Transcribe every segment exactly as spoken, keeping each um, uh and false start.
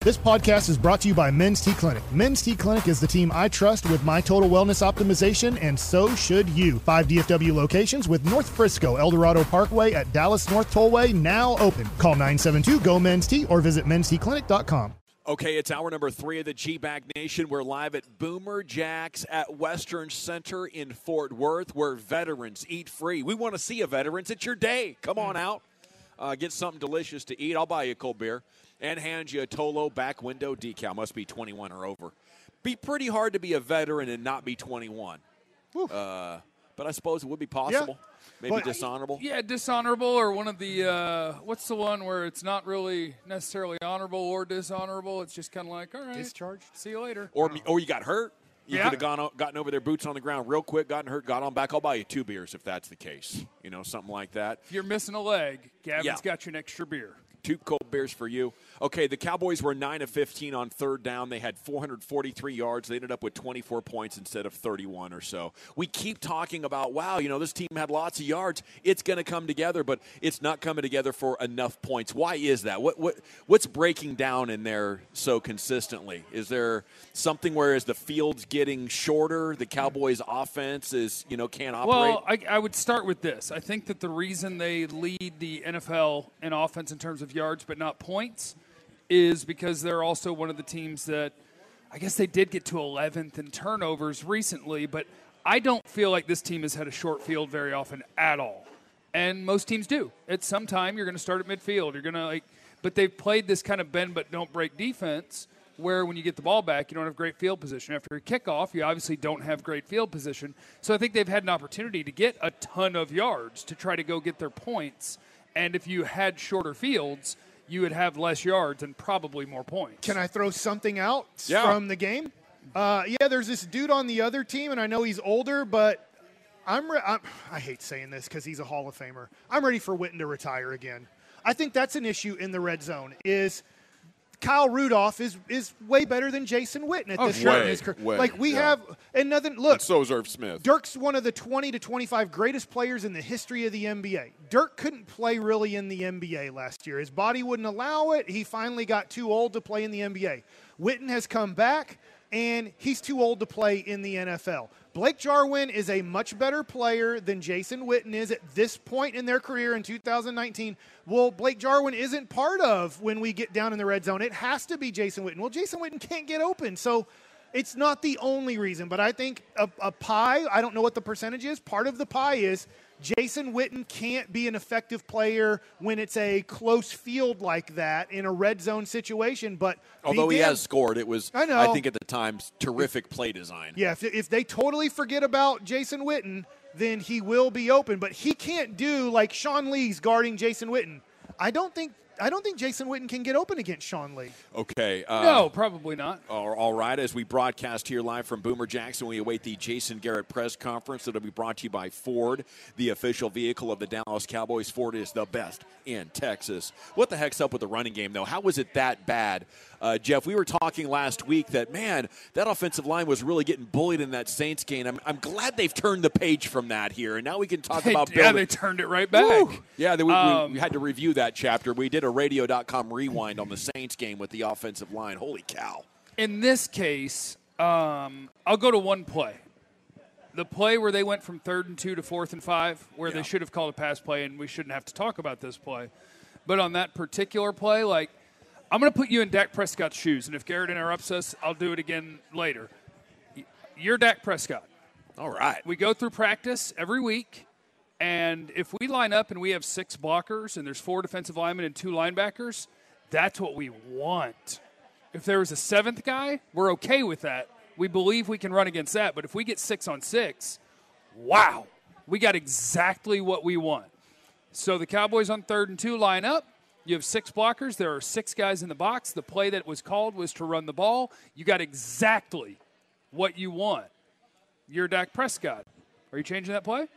This podcast is brought to you by Men's T Clinic. Men's T Clinic is the team I trust with my total wellness optimization, and so should you. Five D F W locations with North Frisco, El Dorado Parkway at Dallas North Tollway now open. Call nine seven two, G O, Men's T or visit mens t clinic dot com. Okay, it's hour number three of the G-Bag Nation. We're live at Boomer Jacks at Western Center in Fort Worth, where veterans eat free. We want to see you, veterans. It's your day. Come on out. Uh, get something delicious to eat. I'll buy you a cold beer and hand you a Tolo back window decal. Must be twenty-one or over. Be pretty hard to be a veteran and not be twenty-one. Uh, but I suppose it would be possible. Yeah. Maybe but, dishonorable. Yeah, dishonorable or one of the, uh, what's the one where it's not really necessarily honorable or dishonorable? It's just kind of like, all right. Discharge. See you later. Or, or you got hurt. You yeah. could have gone gotten over their boots on the ground real quick, gotten hurt, got on back. I'll buy you two beers if that's the case. You know, something like that. If you're missing a leg, Gavin's yeah. got you an extra beer. Two cold beers for you. Okay, the Cowboys were nine of fifteen on third down. They had four hundred forty-three yards. They ended up with twenty-four points instead of thirty-one or so. We keep talking about, wow, you know, this team had lots of yards. It's going to come together, but it's not coming together for enough points. Why is that? What what What's breaking down in there so consistently? Is there something where as the field's getting shorter, the Cowboys' offense is, you know, can't operate? Well, I, I would start with this. I think that the reason they lead the N F L in offense in terms of yards but not points is because they're also one of the teams that I guess they did get to eleventh in turnovers recently, but I don't feel like this team has had a short field very often at all. And most teams do. At some time you're going to start at midfield. You're going to like but they've played this kind of bend but don't break defense where when you get the ball back, you don't have great field position. After a kickoff, you obviously don't have great field position. So I think they've had an opportunity to get a ton of yards to try to go get their points. And if you had shorter fields, you would have less yards and probably more points. Can I throw something out yeah. from the game? Uh, yeah, there's this dude on the other team, and I know he's older, but I'm, re- I'm I hate saying this because he's a Hall of Famer. I'm ready for Witten to retire again. I think that's an issue in the red zone is Kyle Rudolph is is way better than Jason Witten at oh, this way, point in his career. Way, like we yeah. have and nothing. Look, and so is Irv Smith. Dirk's one of the twenty to twenty-five greatest players in the history of the N B A. Dirk couldn't play really in the N B A last year. His body wouldn't allow it. He finally got too old to play in the N B A. Witten has come back, and he's too old to play in the N F L. Blake Jarwin is a much better player than Jason Witten is at this point in their career in two thousand nineteen. Well, Blake Jarwin isn't part of when we get down in the red zone. It has to be Jason Witten. Well, Jason Witten can't get open, so it's not the only reason. But I think a, a pie, I don't know what the percentage is, part of the pie is Jason Witten can't be an effective player when it's a close field like that in a red zone situation. But although he damn, has scored, it was, I, know. I think at the time, terrific play design. Yeah, if, if they totally forget about Jason Witten, then he will be open. But he can't do like Sean Lee's guarding Jason Witten. I don't think I don't think Jason Witten can get open against Sean Lee. Okay. Uh, no, probably not. All, all right. As we broadcast here live from Boomer Jackson, we await the Jason Garrett press conference that will be brought to you by Ford, the official vehicle of the Dallas Cowboys. Ford is the best in Texas. What the heck's up with the running game, though? How was it that bad? Uh, Jeff, we were talking last week that, man, that offensive line was really getting bullied in that Saints game. I'm, I'm glad they've turned the page from that here, and now we can talk they, about yeah, building. they turned it right back. Woo. Yeah, they, we, um, we had to review that chapter. We did a radio dot com rewind on the Saints game with the offensive line. Holy cow. In this case, um, I'll go to one play. The play where they went from third and two to fourth and five, where yeah. they should have called a pass play, and we shouldn't have to talk about this play. But on that particular play, like, I'm going to put you in Dak Prescott's shoes, and if Garrett interrupts us, I'll do it again later. You're Dak Prescott. All right. We go through practice every week, and if we line up and we have six blockers and there's four defensive linemen and two linebackers, that's what we want. If there was a seventh guy, we're okay with that. We believe we can run against that, but if we get six on six, wow, we got exactly what we want. So the Cowboys on third and two line up. You have six blockers. There are six guys in the box. The play that was called was to run the ball. You got exactly what you want. You're Dak Prescott. Are you changing that play?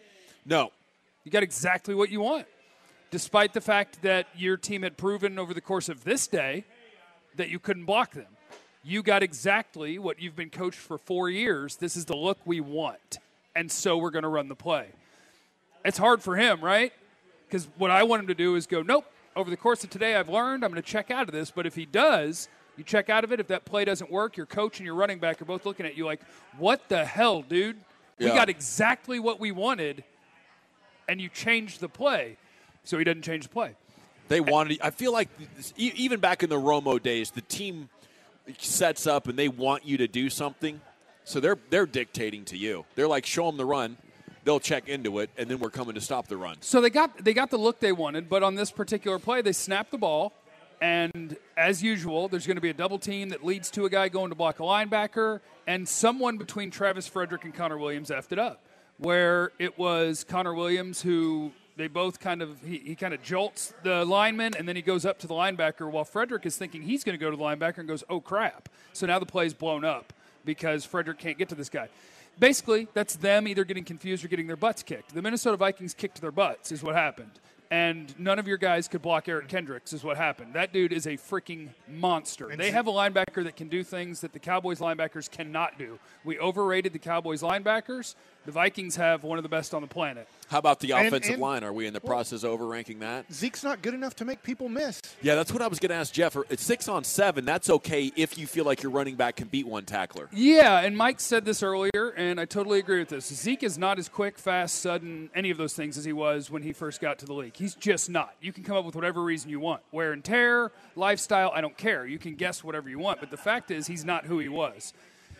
No. You got exactly what you want. Despite the fact that your team had proven over the course of this day that you couldn't block them. You got exactly what you've been coached for four years. This is the look we want. And so we're going to run the play. It's hard for him, right? Because what I want him to do is go, nope. Over the course of today, I've learned I'm going to check out of this. But if he does, You check out of it. If that play doesn't work, your coach and your running back are both looking at you like, what the hell, dude? We Yeah. got exactly what we wanted, and you changed the play. So he doesn't change the play. They wanted. I feel like this, e- even back in the Romo days, the team sets up and they want you to do something, so they're they're dictating to you. They're like, show them the run, they'll check into it, and then we're coming to stop the run. So they got they got the look they wanted, but on this particular play, they snapped the ball, and as usual, there's going to be a double team that leads to a guy going to block a linebacker, and someone between Travis Frederick and Connor Williams effed it up, where it was Connor Williams who they both kind of he, he kind of jolts the lineman, and then he goes up to the linebacker while Frederick is thinking he's going to go to the linebacker and goes, oh crap! So now the play's blown up because Frederick can't get to this guy. Basically, that's them either getting confused or getting their butts kicked. The Minnesota Vikings kicked their butts is what happened. And none of your guys could block Eric Kendricks is what happened. That dude is a freaking monster. They have a linebacker that can do things that the Cowboys linebackers cannot do. We overrated the Cowboys linebackers. The Vikings have one of the best on the planet. How about the And- offensive and- line? Are we in the process of over-ranking that? Zeke's not good enough to make people miss. Yeah, that's what I was going to ask Jeff. It's six on seven. That's okay if you feel like your running back can beat one tackler. Yeah, and Mike said this earlier, and I totally agree with this. Zeke is not as quick, fast, sudden, any of those things as he was when he first got to the league. He's just not. You can come up with whatever reason you want. Wear and tear, lifestyle, I don't care. You can guess whatever you want. But the fact is, he's not who he was.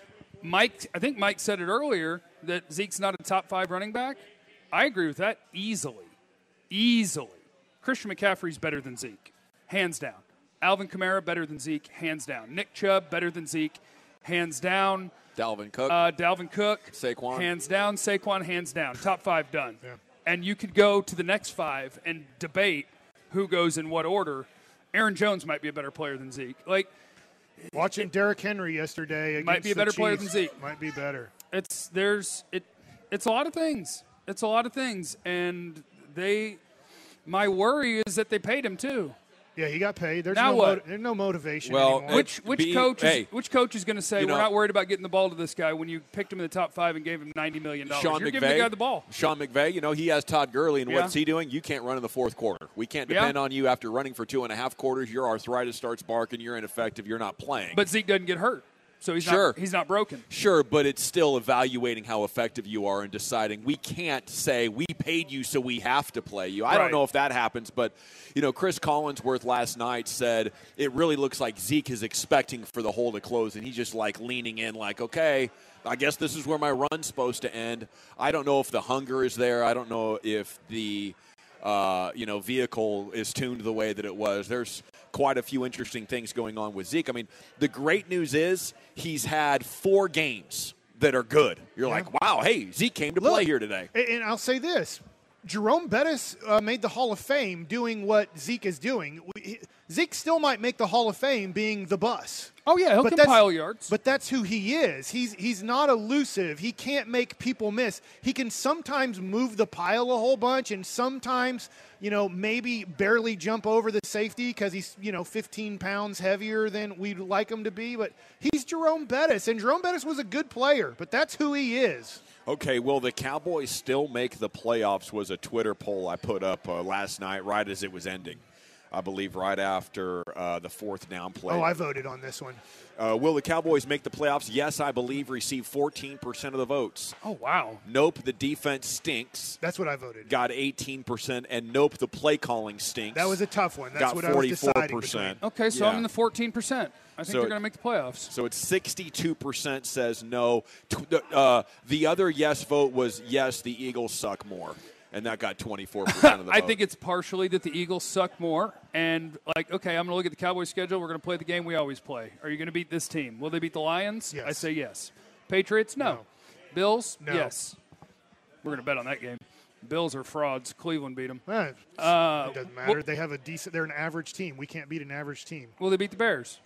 Mike, I think Mike said it earlier that Zeke's not a top five running back. I agree with that easily. Easily. Christian McCaffrey's better than Zeke, hands down. Alvin Kamara better than Zeke, hands down. Nick Chubb better than Zeke, hands down. Dalvin Cook. Uh, Dalvin Cook. Saquon. Hands down. Saquon, hands down. Top five done. Yeah. And you could go to the next five and debate who goes in what order. Aaron Jones might be a better player than Zeke. Like, Watching Derrick Henry yesterday against Might be a the better player Chiefs than Zeke. Might be better. it's there's it it's a lot of things. It's a lot of things. And they my worry is that they paid him too. Yeah, he got paid. There's Now no what? moti- there's no motivation Well, anymore. Which which Be- coach is, hey, which coach is going to say you we're know- not worried about getting the ball to this guy when you picked him in the top five and gave him ninety million dollars? Sean You're McVay. giving the guy the ball. Sean McVay, you know, he has Todd Gurley, and Yeah. what's he doing? You can't run in the fourth quarter. We can't Yeah. depend on you after running for two and a half quarters. Your arthritis starts barking. You're ineffective. You're not playing. But Zeke doesn't get hurt, so he's Sure. not he's not broken. Sure, but it's still evaluating how effective you are and deciding. We can't say we paid you so we have to play you. I Right. don't know if that happens, but you know, Chris Collinsworth last night said it really looks like Zeke is expecting for the hole to close, and he's just like leaning in, like, okay, I guess this is where my run's supposed to end. I don't know if the hunger is there. I don't know if the uh, you know vehicle is tuned the way that it was. There's quite a few interesting things going on with Zeke. I mean, the great news is he's had four games that are good. You're Yeah. like, wow, hey, Zeke came to Look, play here today. And and I'll say this. Jerome Bettis uh, made the Hall of Fame doing what Zeke is doing. We, he, Zeke still might make the Hall of Fame being the bus. Oh yeah, he'll But that's- compile yards. But that's who he is. He's he's not elusive. He can't make people miss. He can sometimes move the pile a whole bunch, and sometimes, you know, maybe barely jump over the safety because he's, you know, fifteen pounds heavier than we'd like him to be. But he's Jerome Bettis, and Jerome Bettis was a good player. But that's who he is. Okay, will the Cowboys still make the playoffs was a Twitter poll I put up uh, last night right as it was ending. I believe right after uh, the fourth down play. Oh, I voted on this one. Uh, will the Cowboys make the playoffs? Yes, I believe receive fourteen percent of the votes. oh wow. Nope, the defense stinks. That's what I voted. Got eighteen percent. And nope, the play calling stinks. That was a tough one. That's Got what I was forty-four deciding percent. between. Okay, so Yeah. I'm in the fourteen percent. I think So they're it- going to make the playoffs. So it's sixty-two percent says no. Tw- Uh, the other yes vote was yes, the Eagles suck more. And that got twenty-four percent of the vote. I think it's partially that the Eagles suck more, and like, okay, I'm going to look at the Cowboys' schedule. We're going to play the game we always play. Are you going to beat this team? Will they beat the Lions? Yes. I say yes. Patriots? No. No. Bills? No. Yes. We're going to bet on that game. Bills are frauds. Cleveland beat them. Eh, Uh, it doesn't matter. well- They have a decent. They're an average team. We can't beat an average team. Will they beat the Bears?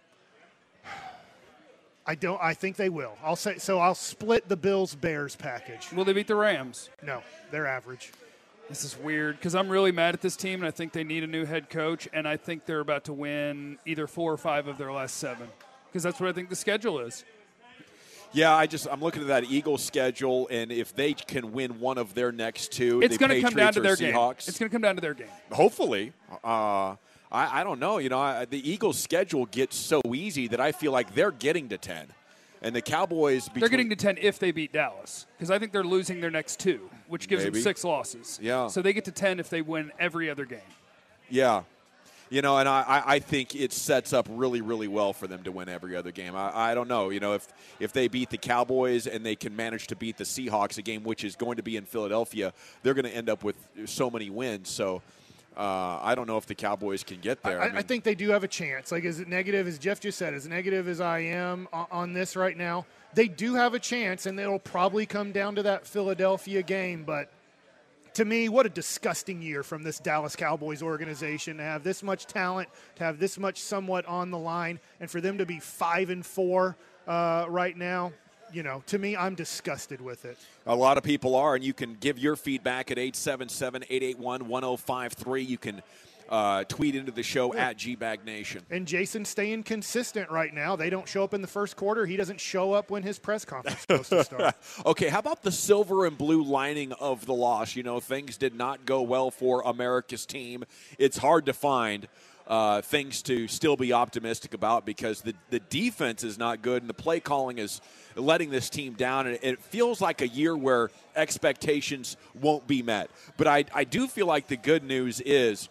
I don't. I think they will. I'll say so. I'll split the Bills Bears package. Will they beat the Rams? No, they're average. This is weird because I'm really mad at this team, and I think they need a new head coach, and I think they're about to win either four or five of their last seven because that's what I think the schedule is. Yeah, I just I'm looking at that Eagles schedule, and if they can win one of their next two, It's the going to come down Patriots to or their game. Seahawks, It's going to come down to their game. hopefully. Uh, I, I don't know. You know, I, the Eagles' schedule gets so easy that I feel like they're getting to ten. And the Cowboys... Between, they're getting to ten if they beat Dallas. Because I think they're losing their next two, which gives Maybe. them six losses. Yeah. So they get to ten if they win every other game. Yeah. You know, and I, I think it sets up really, really well for them to win every other game. I, I don't know. You know, if if they beat the Cowboys and they can manage to beat the Seahawks, a game which is going to be in Philadelphia, they're going to end up with so many wins. So uh, I don't know if the Cowboys can get there. I, I, mean, I think they do have a chance. Like, as negative as Jeff just said, as negative as I am on, on this right now, they do have a chance, and it'll probably come down to that Philadelphia game. But to me, what a disgusting year from this Dallas Cowboys organization to have this much talent, to have this much somewhat on the line, and for them to be five and four uh, right now. You know, to me, I'm disgusted with it. A lot of people are, and you can give your feedback at eight seven seven, eight eight one, one oh five three. You can uh, tweet into the show yeah. at G Bag Nation. And Jason's staying consistent right now. They don't show up in the first quarter. He doesn't show up when his press conference is supposed to start. Okay, how about the silver and blue lining of the loss? You know, things did not go well for America's team. It's hard to find uh, things to still be optimistic about because the, the defense is not good and the play calling is letting this team down. And it feels like a year where expectations won't be met. But I, I do feel like the good news is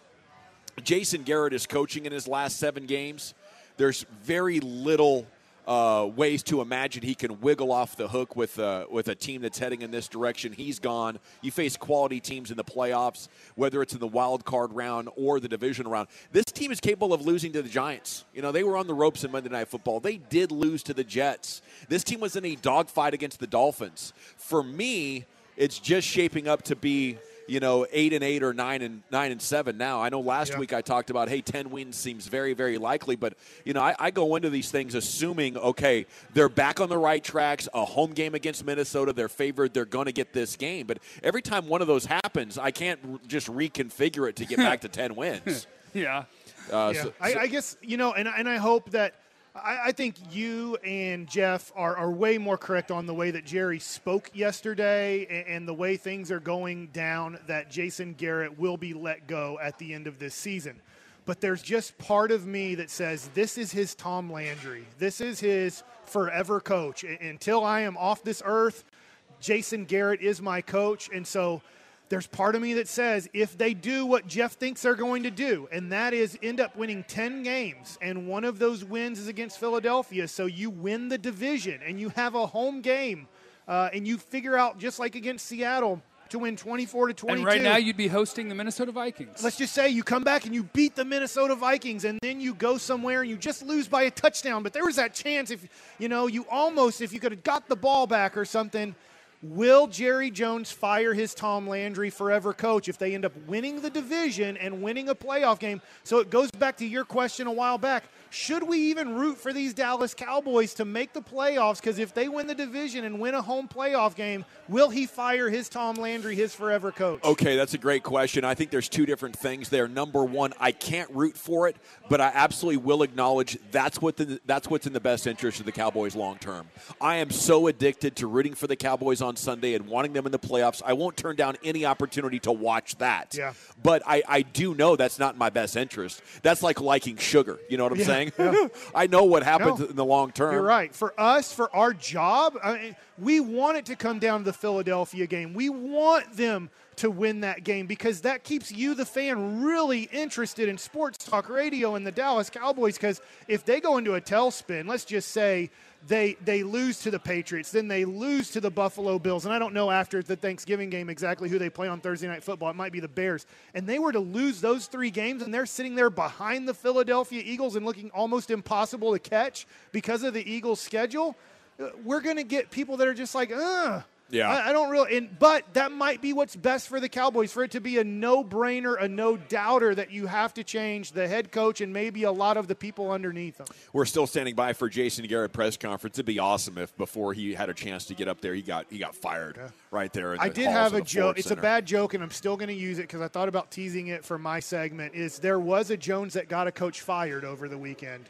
Jason Garrett is coaching in his last seven games. There's very little uh, ways to imagine he can wiggle off the hook with uh, with a team that's heading in this direction. He's gone. You face quality teams in the playoffs, whether it's in the wild card round or the division round. This team is capable of losing to the Giants. You know, they were on the ropes in Monday Night Football. They did lose to the Jets. This team was in a dogfight against the Dolphins. For me, it's just shaping up to be, you know, eight and eight or nine and nine and seven now. I know last yeah. week I talked about, hey, ten wins seems very, very likely. But, you know, I, I go into these things assuming, okay, they're back on the right tracks, a home game against Minnesota, they're favored, they're going to get this game. But every time one of those happens, I can't r- just reconfigure it to get back to ten wins. Yeah. Uh, yeah. so, I, so, I guess, you know, and, and I hope that I, I think you and Jeff are, are way more correct on the way that Jerry spoke yesterday and, and the way things are going down, that Jason Garrett will be let go at the end of this season. But there's just part of me that says this is his Tom Landry. This is his forever coach. I, until I am off this earth, Jason Garrett is my coach. And so there's part of me that says if they do what Jeff thinks they're going to do, and that is end up winning ten games, and one of those wins is against Philadelphia, so you win the division and you have a home game, uh, and you figure out, just like against Seattle, to win twenty-four to twenty-two. And right now you'd be hosting the Minnesota Vikings. Let's just say you come back and you beat the Minnesota Vikings, and then you go somewhere and you just lose by a touchdown. But there was that chance, if you know, you almost, if you could have got the ball back or something. Will Jerry Jones fire his Tom Landry forever coach if they end up winning the division and winning a playoff game? So it goes back to your question a while back. Should we even root for these Dallas Cowboys to make the playoffs? Because if they win the division and win a home playoff game, will he fire his Tom Landry, his forever coach? Okay, that's a great question. I think there's two different things there. Number one, I can't root for it, but I absolutely will acknowledge that's what the, that's what's in the best interest of the Cowboys long term. I am so addicted to rooting for the Cowboys on Sunday and wanting them in the playoffs. I won't turn down any opportunity to watch that. Yeah. But I, I do know that's not in my best interest. That's like liking sugar. You know what I'm yeah, saying? Yeah. I know what happens no, in the long term. You're right. For us, for our job, I mean, we want it to come down to the Philadelphia game. We want them to win that game because that keeps you, the fan, really interested in sports talk radio and the Dallas Cowboys, because if they go into a tailspin, let's just say they they lose to the Patriots, then they lose to the Buffalo Bills, and I don't know after the Thanksgiving game exactly who they play on Thursday Night Football. It might be the Bears. And they were to lose those three games, and they're sitting there behind the Philadelphia Eagles and looking almost impossible to catch because of the Eagles' schedule. We're going to get people that are just like, ugh. Yeah. I, I don't really, and, but that might be what's best for the Cowboys, for it to be a no-brainer, a no-doubter that you have to change the head coach and maybe a lot of the people underneath them. We're still standing by for Jason Garrett press conference. It'd be awesome if before he had a chance to get up there, he got he got fired yeah. right there. In the I did halls have of a the joke. Ford It's Center. a bad joke, and I'm still going to use it because I thought about teasing it for my segment. Is there was a Jones that got a coach fired over the weekend.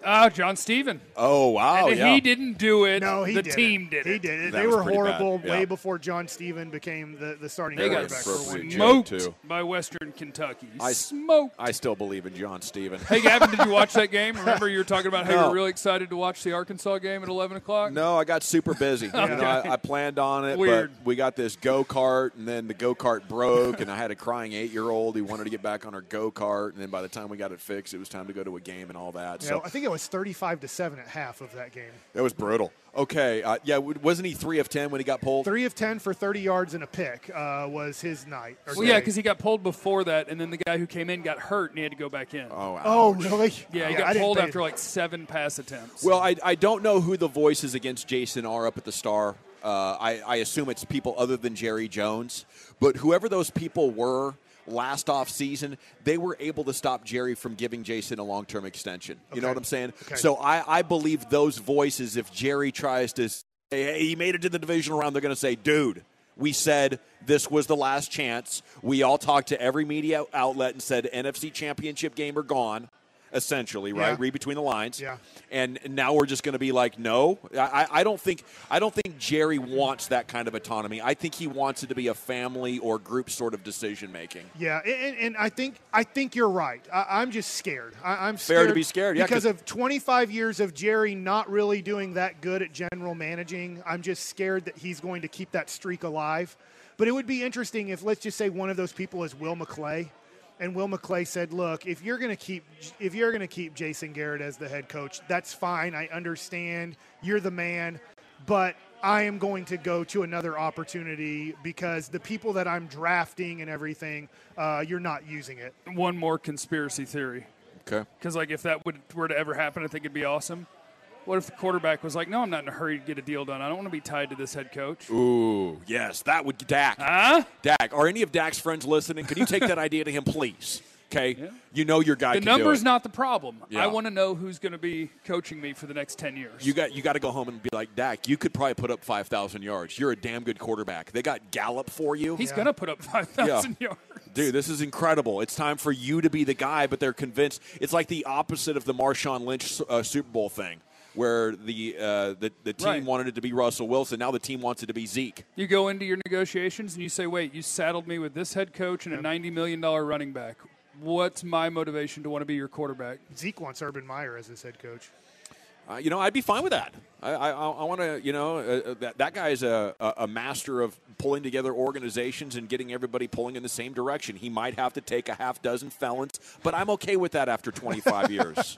Oh, John Steven. Oh, wow. And yeah. he didn't do it. No, he the did team it. did it. He did it. That they was were pretty horrible bad, way yeah. before John Steven became the, the starting They got quarterback for one appropriate year. joke, smoked too. by Western Kentucky. I- Smoked. I still believe in John Steven. Hey, Gavin, did you watch that game? Remember you were talking about how you No. were really excited to watch the Arkansas game at eleven o'clock? No, I got super busy. You know, I, I planned on it, Weird. but we got this go-kart, and then the go-kart broke, and I had a crying eight-year-old who wanted to get back on her go-kart, and then by the time we got it fixed, it was time to go to a game and all that. Yeah, So I think it was thirty-five to seven at half of that game. it was brutal. Okay, uh, yeah, w- wasn't he three of ten when he got pulled? Three of ten for thirty yards and a pick uh, was his night. or Well, yeah, day. because he got pulled before that, and then the guy who came in got hurt, and he had to go back in. Oh, Oh, ouch. really? yeah, he I got didn't pulled pay- after like seven pass attempts. Well, I, I don't know who the voices against Jason are up at the Star. Uh, I, I assume it's people other than Jerry Jones. But whoever those people were last off season, they were able to stop Jerry from giving Jason a long-term extension. You know Okay. what I'm saying? Okay. So I, I believe those voices, if Jerry tries to say, hey, he made it to the divisional round, they're going to say, dude, we said this was the last chance. We all talked to every media outlet and said N F C Championship game are gone. Essentially, right? Yeah. Read between the lines. Yeah. And now we're just going to be like, no. I, I don't think I don't think Jerry wants that kind of autonomy. I think he wants it to be a family or group sort of decision making. Yeah, and, and I think I think you're right. I, I'm just scared. I, I'm scared Fair to be scared, yeah, because 'cause- of twenty-five years of Jerry not really doing that good at general managing. I'm just scared that he's going to keep that streak alive. But it would be interesting if, let's just say, one of those people is Will McClay, and Will McClay said, "Look, if you're going to keep if you're going to keep Jason Garrett as the head coach, that's fine. I understand. You're the man, but I am going to go to another opportunity because the people that I'm drafting and everything, uh, you're not using it." One more conspiracy theory. Okay. Because, like, if that would, were to ever happen, I think it'd be awesome. What if the quarterback was like, no, I'm not in a hurry to get a deal done. I don't want to be tied to this head coach. Ooh, yes, that would Dak. Huh? Dak, are any of Dak's friends listening? Can you take that idea to him, please? Okay, Yeah. you know your guy The can do number's it. not the problem. Yeah. I want to know who's going to be coaching me for the next ten years. You got you got to go home and be like, Dak, you could probably put up five thousand yards. You're a damn good quarterback. They got Gallup for you. He's Yeah. going to put up five thousand yards. Dude, this is incredible. It's time for you to be the guy, but they're convinced. It's like the opposite of the Marshawn Lynch uh, Super Bowl thing, where the, uh, the, the team Right. wanted it to be Russell Wilson. Now the team wants it to be Zeke. You go into your negotiations and you say, wait, you saddled me with this head coach and a ninety million dollars running back. What's my motivation to want to be your quarterback? Zeke wants Urban Meyer as his head coach. Uh, you know, I'd be fine with that. I, I, I want to, you know, uh, that, that guy is a, a a master of pulling together organizations and getting everybody pulling in the same direction. He might have to take a half dozen felons, but I'm okay with that after twenty-five years.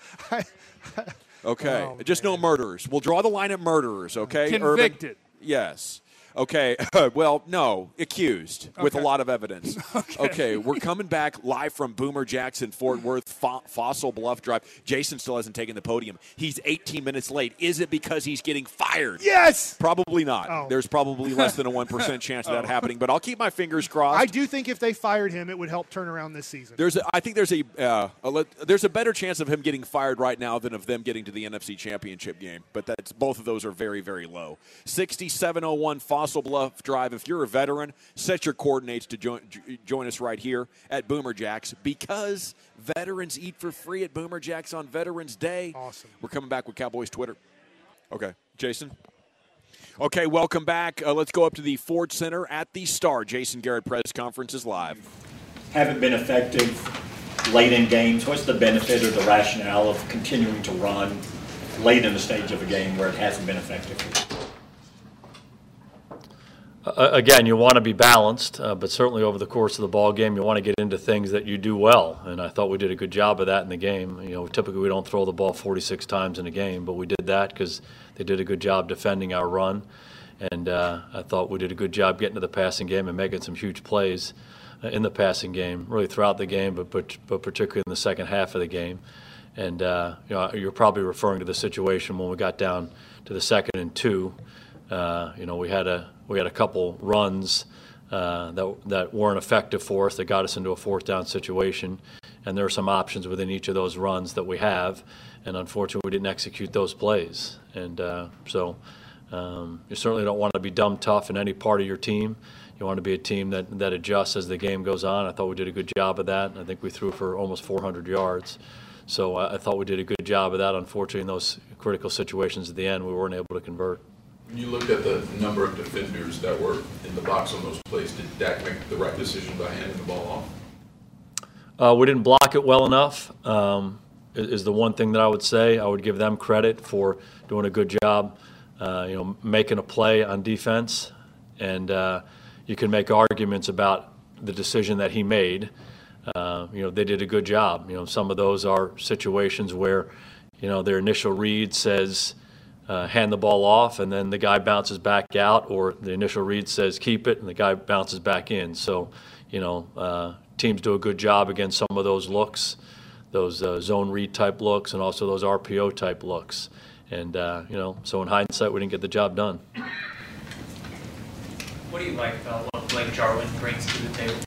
Okay, Oh, just no murderers. We'll draw the line at murderers, okay? Urban? Convicted. Yes. Okay. Well, no, accused with a Okay. lot of evidence. Okay. We're coming back live from Boomer Jackson, Fort Worth, Fo- Fossil Bluff Drive. Jason still hasn't taken the podium. He's eighteen minutes late. Is it because he's getting fired? Yes! Probably not. Oh. There's probably less than a one percent chance of that happening, but I'll keep my fingers crossed. I do think if they fired him, it would help turn around this season. There's a, I think there's a, uh, a let- there's a better chance of him getting fired right now than of them getting to the N F C Championship game. But that's both of those are very, very low. sixty-seven oh one Fossil Bluff Drive. If you're a veteran, set your coordinates to join, join us right here at Boomer Jacks because veterans eat for free at Boomer Jacks on Veterans Day. Awesome. We're coming back with Cowboys Twitter. Okay, Jason. Okay, welcome back. Uh, let's go up to the Ford Center at the Star. Jason Garrett press conference is live. Haven't been effective late in games. What's the benefit or the rationale of continuing to run late in the stage of a game where it hasn't been effective? Uh, again, you want to be balanced, uh, but certainly over the course of the ball game, you want to get into things that you do well, and I thought we did a good job of that in the game. You know, typically we don't throw the ball forty-six times in a game, but we did that because they did a good job defending our run, and uh, I thought we did a good job getting to the passing game and making some huge plays uh, in the passing game, really throughout the game, but but, but particularly in the second half of the game. And uh, you know, you're probably referring to the situation when we got down to the second and two. Uh, you know, we had a we had a couple runs uh, that that weren't effective for us that got us into a fourth down situation, and there are some options within each of those runs that we have, and unfortunately we didn't execute those plays. And uh, so um, you certainly don't want to be dumb tough in any part of your team. You want to be a team that that adjusts as the game goes on. I thought we did a good job of that. I think we threw for almost four hundred yards. So I, I thought we did a good job of that. Unfortunately, in those critical situations at the end, we weren't able to convert. When you looked at the number of defenders that were in the box on those plays, did Dak make the right decision by handing the ball off? Uh, we didn't block it well enough, um, is, is the one thing that I would say. I would give them credit for doing a good job, uh, you know, making a play on defense. And uh, you can make arguments about the decision that he made. Uh, you know, they did a good job. You know, some of those are situations where, you know, their initial read says, Uh, hand the ball off, and then the guy bounces back out, or the initial read says keep it, and the guy bounces back in. So, you know, uh, teams do a good job against some of those looks, those uh, zone read type looks, and also those R P O type looks. And, uh, you know, so in hindsight, we didn't get the job done. What do you like about what Blake Jarwin brings to the table?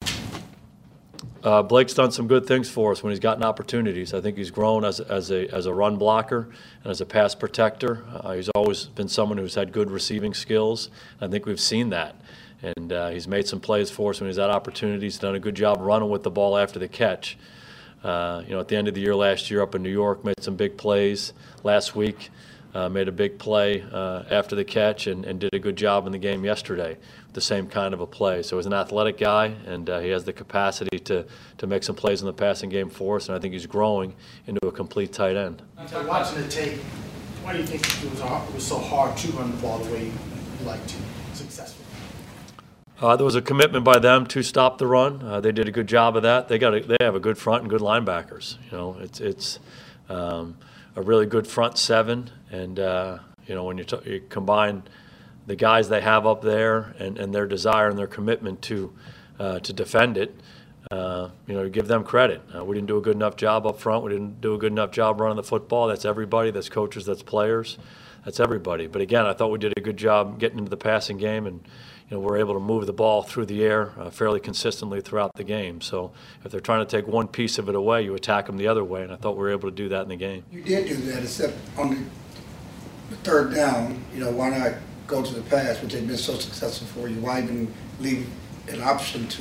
Uh, Blake's done some good things for us when he's gotten opportunities. I think he's grown as, as, a, as a run blocker and as a pass protector. Uh, he's always been someone who's had good receiving skills. I think we've seen that. And uh, he's made some plays for us when he's had opportunities. He's done a good job running with the ball after the catch. Uh, you know, at the end of the year last year up in New York, made some big plays. Last week, uh, made a big play uh, after the catch and, and did a good job in the game yesterday. The same kind of a play. So he's an athletic guy, and uh, he has the capacity to, to make some plays in the passing game for us, and I think he's growing into a complete tight end. After watching the tape, why do you think it was, it was so hard to run the ball the way you like to successfully? Uh, there was a commitment by them to stop the run. Uh, they did a good job of that. They got a, they have a good front and good linebackers. You know, it's it's um, a really good front seven, and uh, you know when you, t- you combine the guys they have up there and, and their desire and their commitment to uh, to defend it, uh, you know, to give them credit. Uh, we didn't do a good enough job up front. We didn't do a good enough job running the football. That's everybody. That's coaches. That's players. That's everybody. But again, I thought we did a good job getting into the passing game, and you know, we're able to move the ball through the air uh, fairly consistently throughout the game. So if they're trying to take one piece of it away, you attack them the other way, and I thought we were able to do that in the game. You did do that, except on the, the third down. You know, why not go to the pass, which had been so successful for you? Why even leave an option to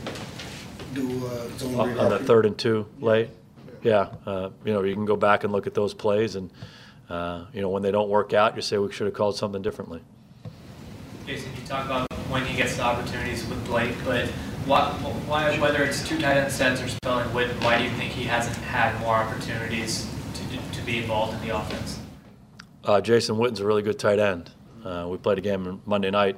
do uh, zone read? On the third and two late? Yeah. Uh, you know, you can go back and look at those plays, and, uh, you know, when they don't work out, you say we should have called something differently. Jason, you talk about when he gets the opportunities with Blake, but why, why whether it's two tight end sets or spelling Witten, why do you think he hasn't had more opportunities to, to be involved in the offense? Uh, Jason Witten's a really good tight end. Uh, we played a game Monday night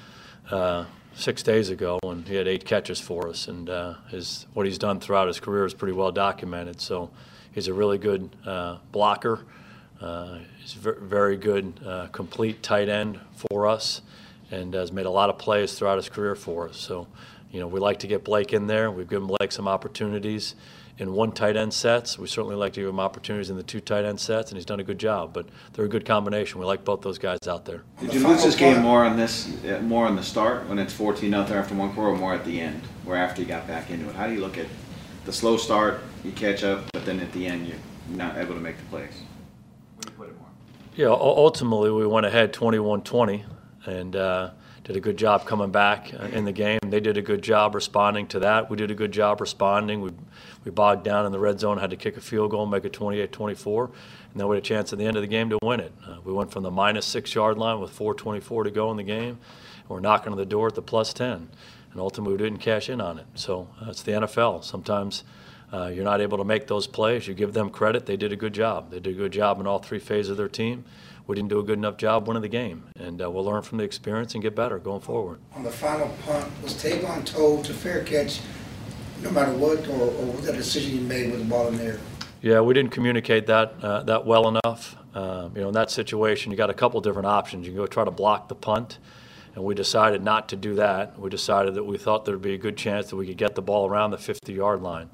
uh, six days ago, and he had eight catches for us. And uh, his what he's done throughout his career is pretty well documented. So he's a really good uh, blocker. Uh, he's a very good uh, complete tight end for us, and has made a lot of plays throughout his career for us. So, you know, we like to get Blake in there. We've given Blake some opportunities in one tight end sets. We certainly like to give him opportunities in the two tight end sets, and he's done a good job. But they're a good combination. We like both those guys out there. Did you lose this game more on this, uh, more on the start when it's fourteen nothing after one quarter, or more at the end, where after you got back into it? How do you look at the slow start, you catch up, but then at the end you're not able to make the plays? Where do you put it more? Yeah, ultimately we went ahead twenty-one twenty, and uh, did a good job coming back in the game. They did a good job responding to that. We did a good job responding. We we bogged down in the red zone, had to kick a field goal, make it twenty-eight twenty-four, and then we had a chance at the end of the game to win it. Uh, we went from the minus six-yard line with four twenty-four to go in the game, and we're knocking on the door at the plus ten, and ultimately we didn't cash in on it. So uh, it's the N F L. Sometimes uh, you're not able to make those plays. You give them credit. They did a good job. They did a good job in all three phases of their team. We didn't do a good enough job winning the game, and uh, we'll learn from the experience and get better going forward. On the final punt, was Tavon told to fair catch no matter what, or, or was that a decision you made with the ball in there? Yeah, we didn't communicate that uh, that well enough. Um, you know, in that situation, you got a couple different options. You can go try to block the punt, and we decided not to do that. We decided that we thought there'd be a good chance that we could get the ball around the fifty-yard line.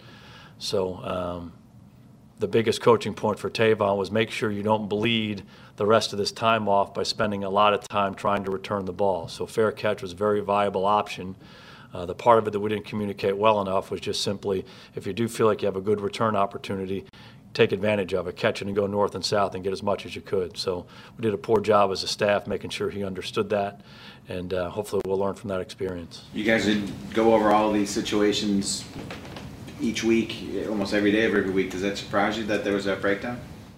So um, the biggest coaching point for Tavon was make sure you don't bleed the rest of this time off by spending a lot of time trying to return the ball. So fair catch was a very viable option. Uh, the part of it that we didn't communicate well enough was just simply, if you do feel like you have a good return opportunity, take advantage of it, catch it and go north and south and get as much as you could. So we did a poor job as a staff making sure he understood that, and uh, hopefully we'll learn from that experience. You guys did go over all of these situations each week, almost every day of every week. Does that surprise you that there was that breakdown?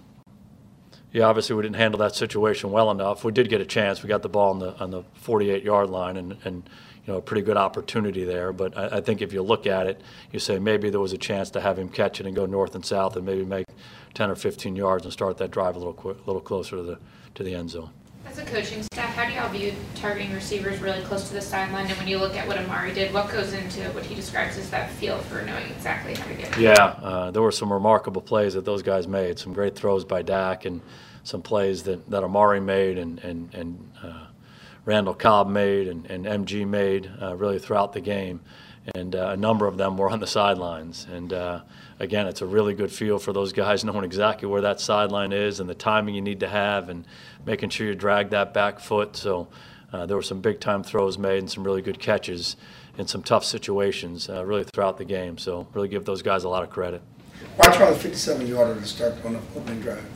Yeah, obviously we didn't handle that situation well enough. We did get a chance. We got the ball on the on the forty-eight yard line, and, and you know, a pretty good opportunity there. But I, I think if you look at it, you say maybe there was a chance to have him catch it and go north and south, and maybe make ten or fifteen yards and start that drive a little quick, a little closer to the to the end zone. As a coaching staff, how do y'all view targeting receivers really close to the sideline? And when you look at what Amari did, what goes into what he describes as that feel for knowing exactly how to get it? Yeah, uh, there were some remarkable plays that those guys made. Some great throws by Dak, and some plays that, that Amari made, and and and uh, Randall Cobb made, and, and M G made uh, really throughout the game. And uh, a number of them were on the sidelines. And uh, again, it's a really good feel for those guys knowing exactly where that sideline is and the timing you need to have, and making sure you drag that back foot. So uh, there were some big time throws made and some really good catches in some tough situations uh, really throughout the game. So really give those guys a lot of credit. Why try the fifty-seven yarder to start on the opening drive?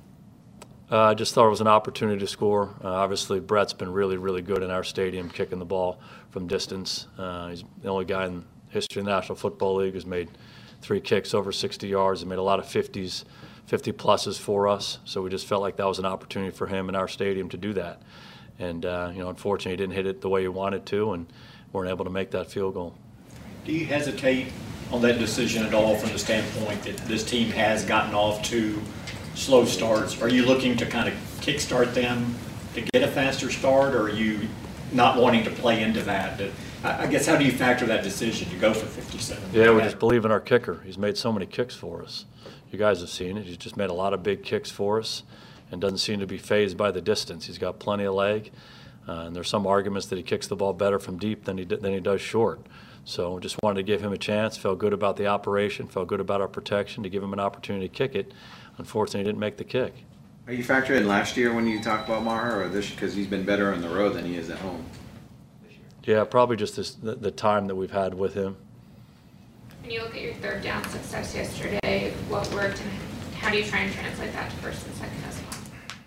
Uh, I just thought it was an opportunity to score. Uh, obviously, Brett's been really, really good in our stadium kicking the ball from distance. Uh, he's the only guy in history of the National Football League who's made three kicks over sixty yards and made a lot of fifties, fifty pluses for us. So we just felt like that was an opportunity for him in our stadium to do that. And, uh, you know, unfortunately, he didn't hit it the way he wanted to, and weren't able to make that field goal. Do you hesitate on that decision at all from the standpoint that this team has gotten off to slow starts? Are you looking to kind of kickstart them to get a faster start, or are you not wanting to play into that? I guess, how do you factor that decision to go for fifty-seven? Yeah, we just believe in our kicker. He's made so many kicks for us. You guys have seen it. He's just made a lot of big kicks for us and doesn't seem to be fazed by the distance. He's got plenty of leg, uh, and there's some arguments that he kicks the ball better from deep than he, than he does short. So just wanted to give him a chance, felt good about the operation, felt good about our protection, to give him an opportunity to kick it. Unfortunately, he didn't make the kick. Are you factoring in last year when you talk about Maher, or this, because he's been better on the road than he is at home? Yeah, probably just this, the, the time that we've had with him. When you look at your third down success yesterday, what worked, and how do you try and translate that to first and second as well?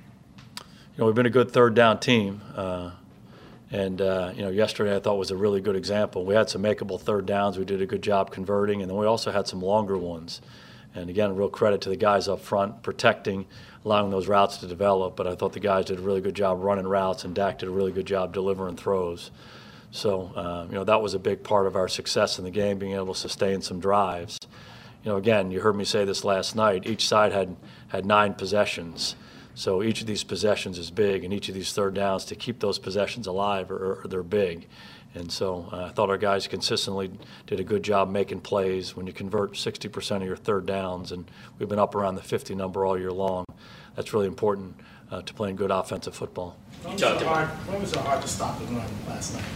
You know, we've been a good third down team. Uh, and, uh, you know, yesterday I thought was a really good example. We had some makeable third downs. We did a good job converting, and then we also had some longer ones. And again, real credit to the guys up front, protecting, allowing those routes to develop. But I thought the guys did a really good job running routes, and Dak did a really good job delivering throws. So, uh, you know, that was a big part of our success in the game, being able to sustain some drives. You know, again, you heard me say this last night, each side had, had nine possessions. So each of these possessions is big, and each of these third downs, to keep those possessions alive, or, or they're big. And so uh, I thought our guys consistently did a good job making plays. When you convert sixty percent of your third downs, and we've been up around the fifty number all year long, that's really important uh, to playing good offensive football. When was, it hard, when was it hard to stop the run last night?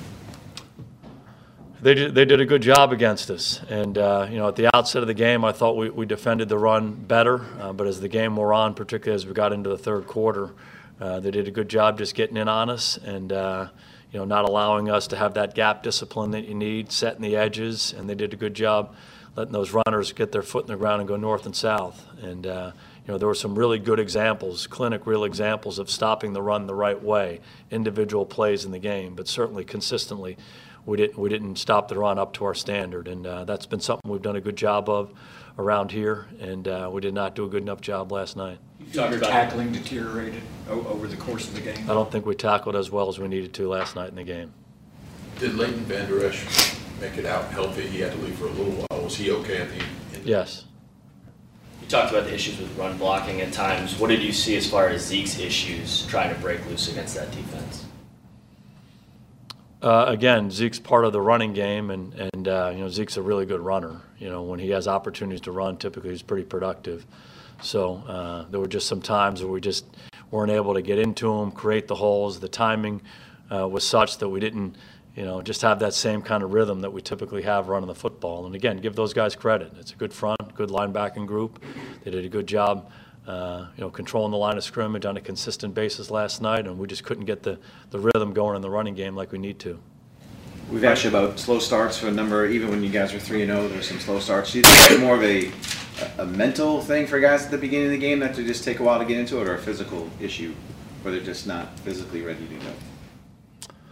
They did, they did a good job against us. And, uh, you know, at the outset of the game, I thought we, we defended the run better. Uh, but as the game wore on, particularly as we got into the third quarter, uh, they did a good job just getting in on us and, uh, you know, not allowing us to have that gap discipline that you need, setting the edges. And they did a good job letting those runners get their foot in the ground and go north and south. And, uh, you know, there were some really good examples, clinic real examples of stopping the run the right way, individual plays in the game, but certainly consistently we didn't, we didn't stop the run up to our standard. And uh, that's been something we've done a good job of around here, and uh, we did not do a good enough job last night. Your tackling deteriorated over the course of the game? I don't think we tackled as well as we needed to last night in the game. Did Leighton Vander Esch make it out healthy? He had to leave for a little while. Was he okay at the end? Yes. You talked about the issues with run blocking at times. What did you see as far as Zeke's issues trying to break loose against that defense? Uh, again, Zeke's part of the running game, and, and uh, you know, Zeke's a really good runner. You know, when he has opportunities to run, typically he's pretty productive. So uh, there were just some times where we just weren't able to get into him, create the holes. The timing uh, was such that we didn't, you know, just have that same kind of rhythm that we typically have running the football. And again, give those guys credit. It's a good front, good linebacking group. They did a good job, uh, you know, controlling the line of scrimmage on a consistent basis last night, and we just couldn't get the, the rhythm going in the running game like we need to. We've asked you about slow starts for a number, even when you guys were three and oh, there were some slow starts. Do you think it's more of a, a mental thing for guys at the beginning of the game that they just take a while to get into it, or a physical issue where they're just not physically ready to go?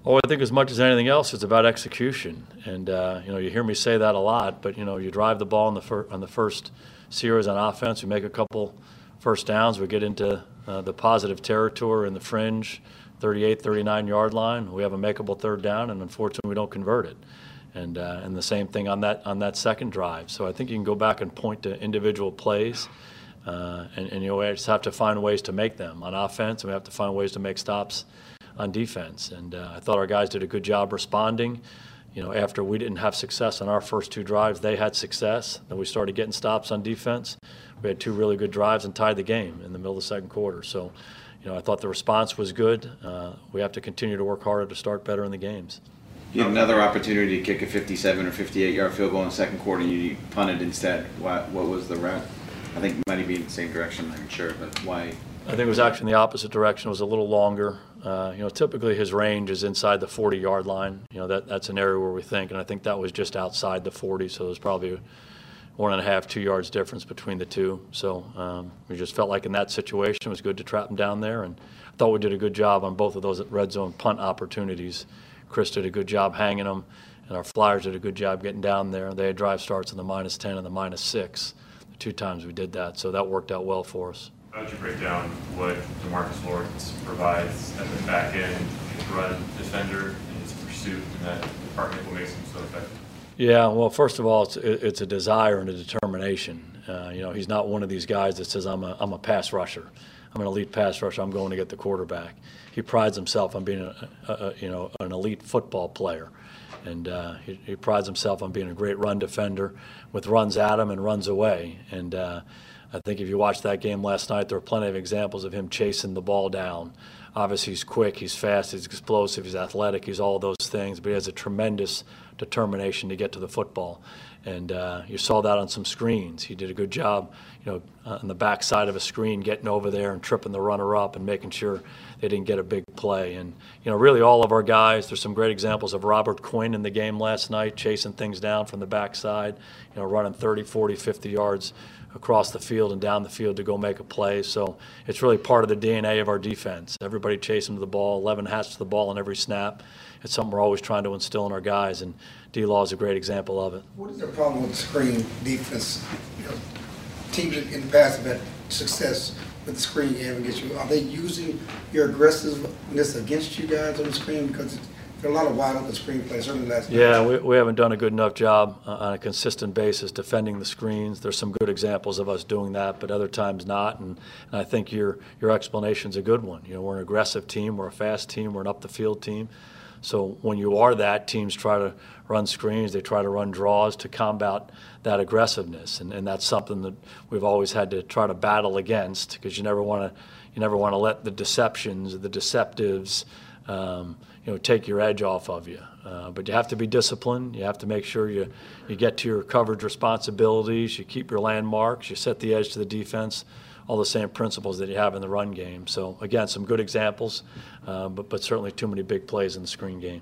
Oh, I think as much as anything else, it's about execution. And, uh, you know, you hear me say that a lot, but, you know, you drive the ball on the, fir- on the first series on offense, we make a couple first downs, we get into uh, the positive territory in the fringe, thirty-eight, thirty-nine yard line. We have a makeable third down, and unfortunately we don't convert it. And, uh, and the same thing on that, on that second drive. So I think you can go back and point to individual plays, uh, and, and you know, we just have to find ways to make them on offense, and we have to find ways to make stops on defense. And uh, I thought our guys did a good job responding. You know, after we didn't have success on our first two drives, they had success. Then we started getting stops on defense. We had two really good drives and tied the game in the middle of the second quarter. So, you know, I thought the response was good. Uh, we have to continue to work harder to start better in the games. You had another opportunity to kick a fifty-seven or fifty-eight yard field goal in the second quarter, and you punted instead. What, what was the route? I think it might be in the same direction, I'm not sure, but why? I think it was actually in the opposite direction. It was a little longer. Uh, you know, typically his range is inside the forty yard line. You know, that, that's an area where we think, and I think that was just outside the forty, so there's probably one and a half, two yards difference between the two. So um, we just felt like in that situation it was good to trap him down there, and I thought we did a good job on both of those red zone punt opportunities. Chris did a good job hanging them, and our Flyers did a good job getting down there. They had drive starts in the minus ten and the minus six, the two times we did that, so that worked out well for us. How would you break down what DeMarcus Lawrence provides at the back end, his run defender, and his pursuit in that department? What makes him so effective? Yeah, well, first of all, it's it's a desire and a determination. Uh, you know, he's not one of these guys that says, I'm a, I'm a pass rusher. I'm an elite pass rusher. I'm going to get the quarterback. He prides himself on being, a, a, a you know, an elite football player. And uh, he, he prides himself on being a great run defender with runs at him and runs away. And uh, I think if you watched that game last night, there were plenty of examples of him chasing the ball down. Obviously, he's quick, he's fast, he's explosive, he's athletic, he's all those things, but he has a tremendous determination to get to the football. And uh, you saw that on some screens. He did a good job, you know, on the backside of a screen, getting over there and tripping the runner up and making sure they didn't get a big play. And, you know, really all of our guys, there's some great examples of Robert Quinn in the game last night, chasing things down from the backside, you know, running thirty, forty, fifty yards across the field and down the field to go make a play. So it's really part of the D N A of our defense. Everybody chasing to the ball, eleven hats to the ball on every snap. It's something we're always trying to instill in our guys, and D-Law is a great example of it. What is the problem with screen defense? You know, teams in the past have had success with the screen game against you. Are they using your aggressiveness against you guys on the screen? Because there are a lot of wide open screen plays, certainly last night. Yeah, we, we haven't done a good enough job uh, on a consistent basis defending the screens. There's some good examples of us doing that, but other times not. And, and I think your your explanation's a good one. You know, we're an aggressive team, we're a fast team, we're an up the field team. So when you are that, teams try to run screens, they try to run draws to combat that aggressiveness, and, and that's something that we've always had to try to battle against, because you never want to you never want to let the deceptions, the deceptives, um, you know, take your edge off of you. Uh, but you have to be disciplined. You have to make sure you you get to your coverage responsibilities. You keep your landmarks. You set the edge to the defense. All the same principles that you have in the run game. So again, some good examples, uh, but but certainly too many big plays in the screen game.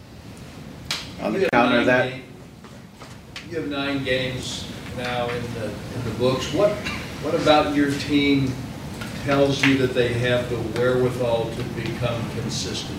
On the counter of that, you have nine games now in the in the books. What what about your team tells you that they have the wherewithal to become consistent?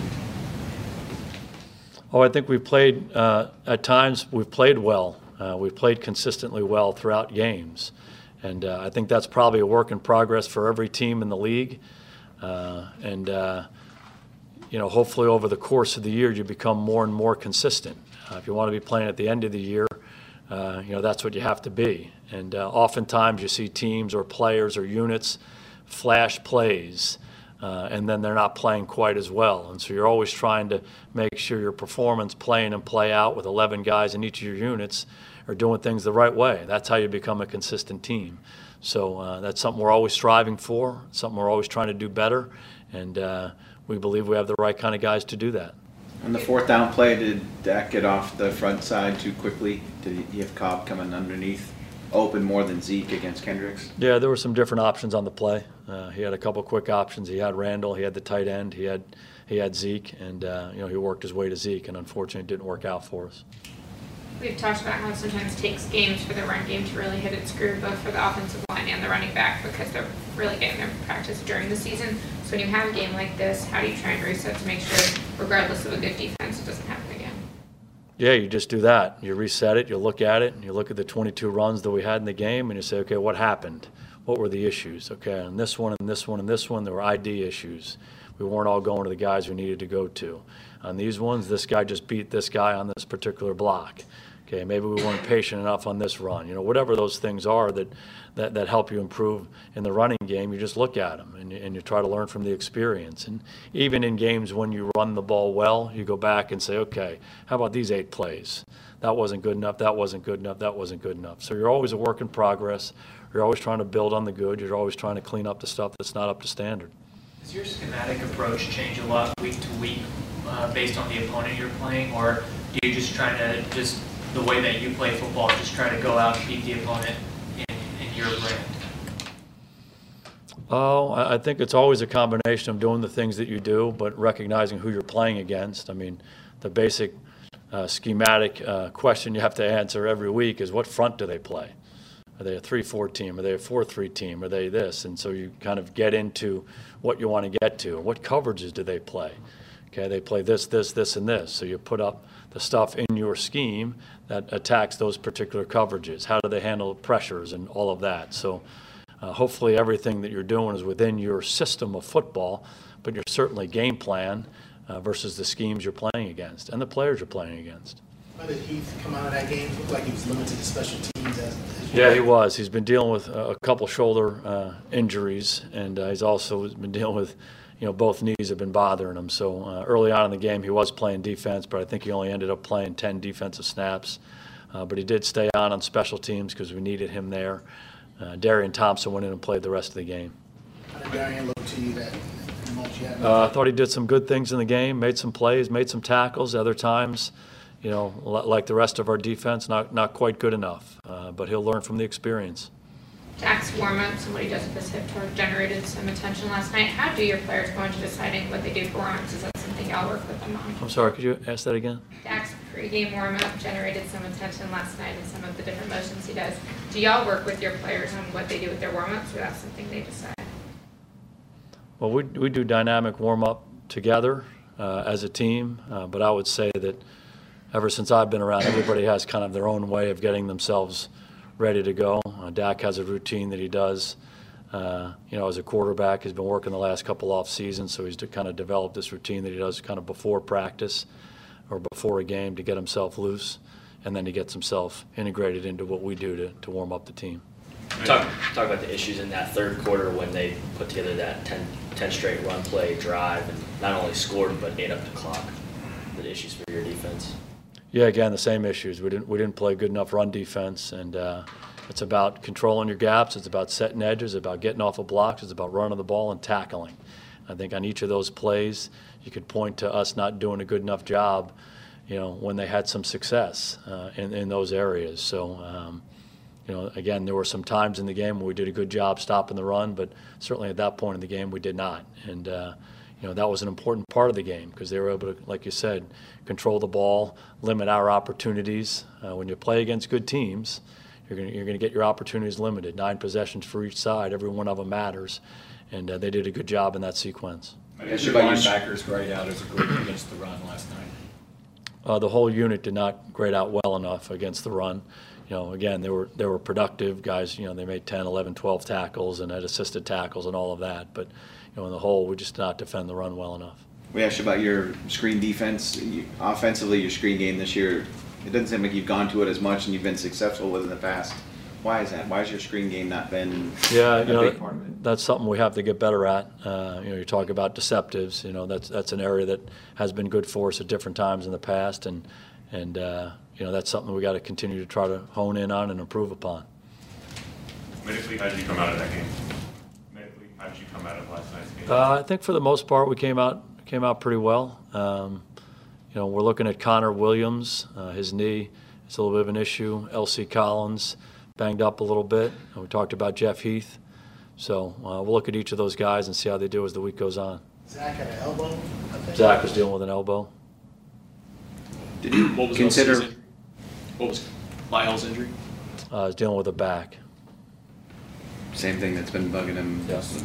Oh, I think we've played uh, at times. We've played well. Uh, we've played consistently well throughout games. And uh, I think that's probably a work in progress for every team in the league. Uh, and, uh, you know, hopefully over the course of the year, you become more and more consistent. Uh, if you want to be playing at the end of the year, uh, you know, that's what you have to be. And uh, oftentimes you see teams or players or units flash plays, uh, and then they're not playing quite as well. And so you're always trying to make sure your performance playing and play out with eleven guys in each of your units are doing things the right way. That's how you become a consistent team. So uh, that's something we're always striving for, something we're always trying to do better, and uh, we believe we have the right kind of guys to do that. On the fourth down play, did Dak get off the front side too quickly? Did he have Cobb coming underneath, open more than Zeke against Kendricks? Yeah, there were some different options on the play. Uh, he had a couple quick options. He had Randall, he had the tight end, he had he had Zeke, and uh, you know, he worked his way to Zeke, and unfortunately it didn't work out for us. We've talked about how it sometimes takes games for the run game to really hit its groove, both for the offensive line line and the running back because they're really getting their practice during the season. So when you have a game like this, how do you try and reset to make sure, regardless of a good defense, it doesn't happen again? Yeah, you just do that. You reset it, you look at it, and you look at the twenty-two runs that we had in the game, and you say, okay, what happened? What were the issues? Okay, and this one, and this one, and this one, there were I D issues. We weren't all going to the guys we needed to go to. On these ones, this guy just beat this guy on this particular block. Okay, maybe we weren't patient enough on this run. You know, whatever those things are that, that, that help you improve in the running game, you just look at them and you, and you try to learn from the experience. And even in games when you run the ball well, you go back and say, okay, how about these eight plays? That wasn't good enough, that wasn't good enough, that wasn't good enough. So you're always a work in progress. You're always trying to build on the good. You're always trying to clean up the stuff that's not up to standard. Does your schematic approach change a lot week to week uh, based on the opponent you're playing, or do you just try to just the way that you play football, just try to go out and beat the opponent in, in your brand? Oh, I I think it's always a combination of doing the things that you do, but recognizing who you're playing against. I mean, the basic uh, schematic uh, question you have to answer every week is what front do they play? Are they a three four team? Are they a four three team? Are they this? And so you kind of get into what you want to get to. What coverages do they play? Okay, they play this, this, this, and this. So you put up the stuff in your scheme that attacks those particular coverages. How do they handle pressures and all of that? So uh, hopefully everything that you're doing is within your system of football, but you're certainly game plan uh, versus the schemes you're playing against and the players you're playing against. How did Heath come out of that game? Looked like he was limited to special teams. As, as yeah, he was. He's been dealing with a couple shoulder uh, injuries, and uh, he's also been dealing with, you know, both knees have been bothering him. So uh, early on in the game, he was playing defense, but I think he only ended up playing ten defensive snaps. Uh, but he did stay on on special teams because we needed him there. Uh, Darian Thompson went in and played the rest of the game. How did Darian look to you that much? You uh, I thought he did some good things in the game, made some plays, made some tackles. Other times, you know, like the rest of our defense, not not quite good enough. Uh, but he'll learn from the experience. Dak's warm-ups and what he does with his hip torque generated some attention last night. How do your players go into deciding what they do for warm-ups? Is that something y'all work with them on? I'm sorry, could you ask that again? Dak's pregame warm-up generated some attention last night and some of the different motions he does. Do y'all work with your players on what they do with their warm-ups, or that's something they decide? Well, we, we do dynamic warm-up together uh, as a team, uh, but I would say that ever since I've been around, everybody has kind of their own way of getting themselves ready to go. Uh, Dak has a routine that he does. Uh, you know, as a quarterback, he's been working the last couple off seasons, so he's kind of developed this routine that he does kind of before practice or before a game to get himself loose, and then he gets himself integrated into what we do to, to warm up the team. Talk, talk about the issues in that third quarter when they put together that ten, ten straight run play drive and not only scored but ate up the clock. The issues for your defense. Yeah, again, the same issues. We didn't we didn't play good enough run defense, and uh, it's about controlling your gaps. It's about setting edges. It's about getting off of blocks. It's about running the ball and tackling. I think on each of those plays, you could point to us not doing a good enough job, you know, when they had some success uh, in in those areas. So, um, you know, again, there were some times in the game where we did a good job stopping the run, but certainly at that point in the game, we did not. And uh, you know, that was an important part of the game because they were able to, like you said, control the ball, limit our opportunities. Uh, when you play against good teams, you're going you're to get your opportunities limited. Nine possessions for each side. Every one of them matters. And uh, they did a good job in that sequence. How did your linebackers grade out as a group against the run last night? Uh, the whole unit did not grade out well enough against the run. You know, again, they were they were productive guys. You know, they made ten, eleven, twelve tackles and had assisted tackles and all of that. But you know, in the whole, we just did not defend the run well enough. We asked you about your screen defense. You, offensively, your screen game this year, it doesn't seem like you've gone to it as much and you've been successful with it in the past. Why is that? Why has your screen game not been yeah, a you know, big part of it? That's something we have to get better at. Uh, you know, you talk about deceptives. You know, that's that's an area that has been good for us at different times in the past, and and uh, you know, that's something we got to continue to try to hone in on and improve upon. Medically, how did you come out of that game? Medically, how did you come out of last night's game? Uh, I think for the most part, we came out came out pretty well. Um, you know, we're looking at Connor Williams. Uh, his knee is a little bit of an issue. L C Collins banged up a little bit. And we talked about Jeff Heath. So uh, we'll look at each of those guys and see how they do as the week goes on. Zach had an elbow, I think. Zach was dealing with an elbow. Did you what was consider? L C's injury? What was Lyle's injury? Uh, he's dealing with a back. Same thing that's been bugging him. Yes.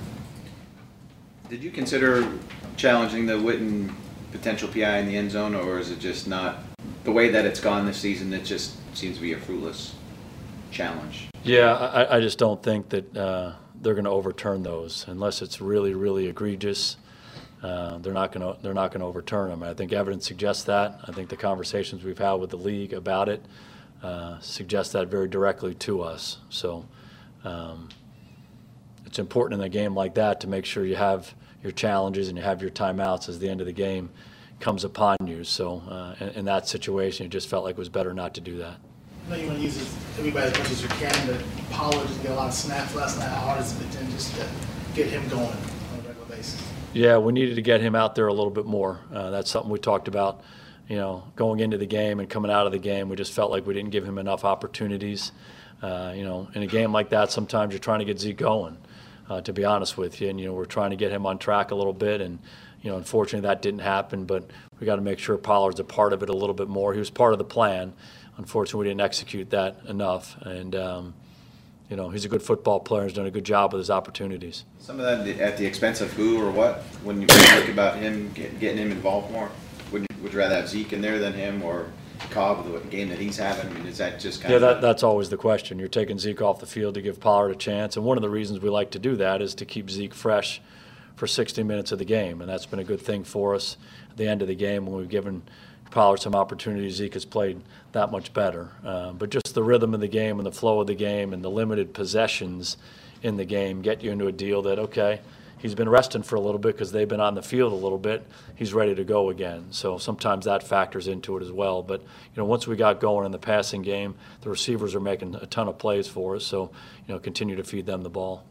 Did you consider challenging the Witten potential P I in the end zone, or is it just not the way that it's gone this season? It just seems to be a fruitless challenge. Yeah, I, I just don't think that uh, they're going to overturn those unless it's really, really egregious. Uh, they're not going to they're not going to overturn them. I think evidence suggests that. I think the conversations we've had with the league about it uh, suggest that very directly to us. So um, it's important in a game like that to make sure you have your challenges and you have your timeouts as the end of the game comes upon you. So uh, in, in that situation, it just felt like it was better not to do that. I know you want to use everybody as much as you can, but Pollard just got a lot of snaps last night. How hard is it to just to get him going on a regular basis? Yeah, we needed to get him out there a little bit more. Uh, that's something we talked about, you know, going into the game and coming out of the game. We just felt like we didn't give him enough opportunities. Uh, you know, in a game like that, sometimes you're trying to get Zeke going, uh, to be honest with you. And, you know, we're trying to get him on track a little bit. And, you know, unfortunately that didn't happen. But we got to make sure Pollard's a part of it a little bit more. He was part of the plan. Unfortunately, we didn't execute that enough. And, um, you know, he's a good football player. He's done a good job with his opportunities. Some of that at the expense of who or what? When you think about him, get, getting him involved more, would you, would you rather have Zeke in there than him, or Cobb with the game that he's having? I mean, is that just kind yeah, of... Yeah, that, that's always the question. You're taking Zeke off the field to give Pollard a chance. And one of the reasons we like to do that is to keep Zeke fresh for sixty minutes of the game. And that's been a good thing for us at the end of the game when we've given Pollard some opportunities. Zeke has played that much better. Uh, but just the rhythm of the game and the flow of the game and the limited possessions in the game get you into a deal that, okay, he's been resting for a little bit because they've been on the field a little bit. He's ready to go again. So sometimes that factors into it as well. But, you know, once we got going in the passing game, the receivers are making a ton of plays for us. So, you know, continue to feed them the ball.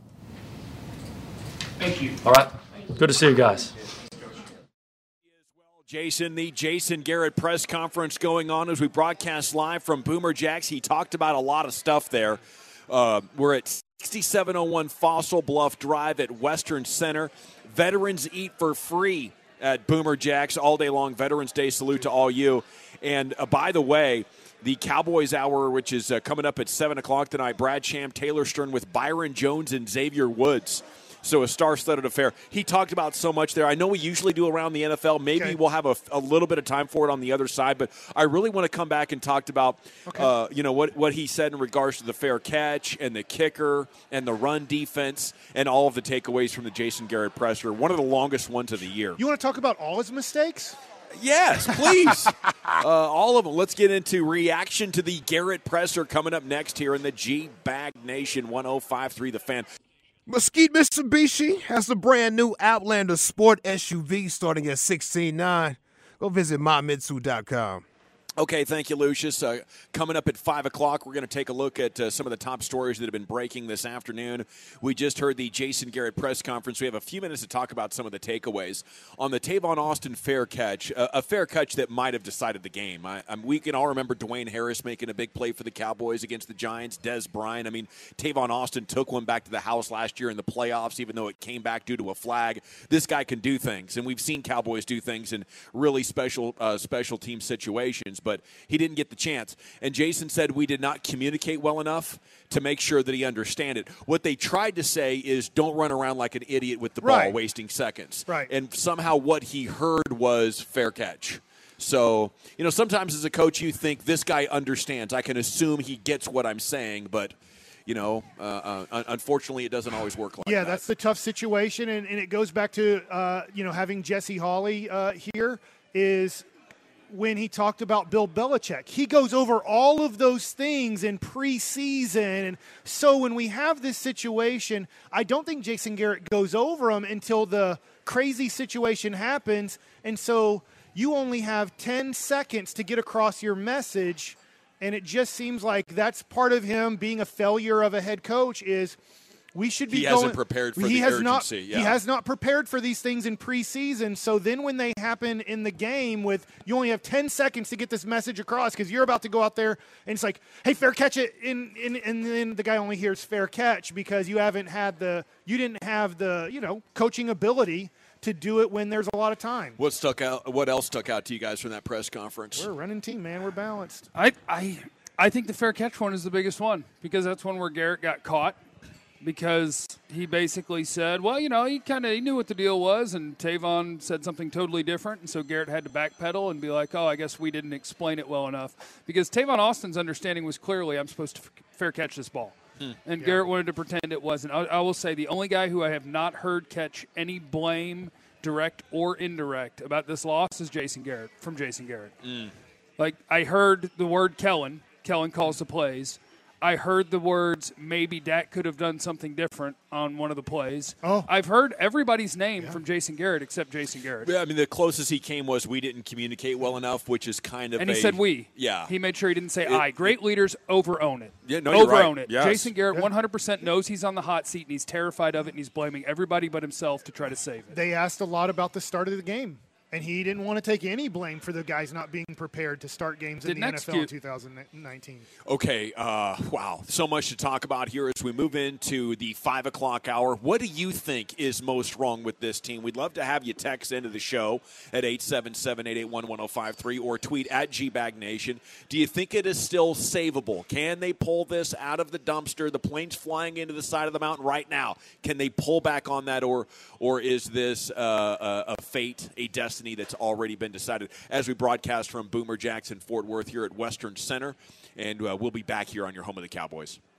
Thank you. All right. Good to see you guys. Jason, the Jason Garrett press conference going on as we broadcast live from Boomer Jacks. He talked about a lot of stuff there. Uh, we're at sixty-seven oh one Fossil Bluff Drive at Western Center. Veterans eat for free at Boomer Jacks all day long. Veterans Day salute to all you. And uh, by the way, the Cowboys Hour, which is uh, coming up at seven o'clock tonight, Brad Sham, Taylor Stern with Byron Jones and Xavier Woods. So a star-studded affair. He talked about so much there. I know we usually do around the N F L. Maybe okay. we'll have a, a little bit of time for it on the other side. But I really want to come back and talk about, okay. uh, you know, what, what he said in regards to the fair catch and the kicker and the run defense and all of the takeaways from the Jason Garrett presser. One of the longest ones of the year. You want to talk about all his mistakes? Yes, please. uh, all of them. Let's get into reaction to the Garrett presser coming up next here in the G-Bag Nation one oh five point three The Fan. Mesquite Mitsubishi has the brand new Outlander Sport S U V starting at sixteen nine. Go visit my mitsu dot com. Okay, thank you, Lucius. Uh, coming up at five o'clock, we're going to take a look at uh, some of the top stories that have been breaking this afternoon. We just heard the Jason Garrett press conference. We have a few minutes to talk about some of the takeaways. On the Tavon Austin fair catch, uh, a fair catch that might have decided the game. I, I, we can all remember Dwayne Harris making a big play for the Cowboys against the Giants, Des Bryant. I mean, Tavon Austin took one back to the house last year in the playoffs, even though it came back due to a flag. This guy can do things, and we've seen Cowboys do things in really special, uh, special team situations. But he didn't get the chance. And Jason said we did not communicate well enough to make sure that he understand it. What they tried to say is don't run around like an idiot with the ball, right. wasting seconds. Right. And somehow what he heard was fair catch. So, you know, sometimes as a coach you think this guy understands. I can assume he gets what I'm saying, but you know, uh, uh, unfortunately, it doesn't always work like yeah, that. Yeah, that's the tough situation, and, and it goes back to, uh, you know, having Jesse Hawley uh, here is when he talked about Bill Belichick. He goes over all of those things in preseason. And so when we have this situation, I don't think Jason Garrett goes over them until the crazy situation happens. And so you only have ten seconds to get across your message. And it just seems like that's part of him being a failure of a head coach is we should be he going. He hasn't prepared for he the has urgency. Not, yeah. He has not prepared for these things in preseason. So then when they happen in the game with you only have ten seconds to get this message across because you're about to go out there and it's like, hey, fair catch it. In, in, and then the guy only hears fair catch because you haven't had the – you didn't have the, you know, coaching ability to do it when there's a lot of time. What stuck out? What else stuck out to you guys from that press conference? We're a running team, man. We're balanced. I, I, I think the fair catch one is the biggest one because that's one where Garrett got caught. because he basically said, well, you know, he kind of he knew what the deal was, and Tavon said something totally different, and so Garrett had to backpedal and be like, oh, I guess we didn't explain it well enough. Because Tavon Austin's understanding was clearly, I'm supposed to f- fair catch this ball. Hmm. And yeah. Garrett wanted to pretend it wasn't. I, I will say the only guy who I have not heard catch any blame, direct or indirect, about this loss is Jason Garrett, from Jason Garrett. Mm. Like, I heard the word Kellen. Kellen calls the plays. I heard the words, maybe Dak could have done something different on one of the plays. Oh. I've heard everybody's name yeah. from Jason Garrett except Jason Garrett. Yeah, I mean, the closest he came was we didn't communicate well enough, which is kind of And he a, said we. Yeah. He made sure he didn't say it, I. Great it, leaders over-own it. Yeah, no, you're over-own right. it. Yes. Jason Garrett yeah. one hundred percent knows he's on the hot seat, and he's terrified of it, and he's blaming everybody but himself to try to save it. They asked a lot about the start of the game. And he didn't want to take any blame for the guys not being prepared to start games in the N F L in two thousand nineteen. Okay, uh, wow. So much to talk about here as we move into the five o'clock hour. What do you think is most wrong with this team? We'd love to have you text into the show at eight seven seven, eight eight one, one oh five three or tweet at G Bag Nation. Do you think it is still savable? Can they pull this out of the dumpster? The plane's flying into the side of the mountain right now. Can they pull back on that, or, or is this uh, a, a fate, a destiny that's already been decided? As we broadcast from Boomer Jackson Fort Worth here at Western Center, and uh, we'll be back here on your home of the Cowboys.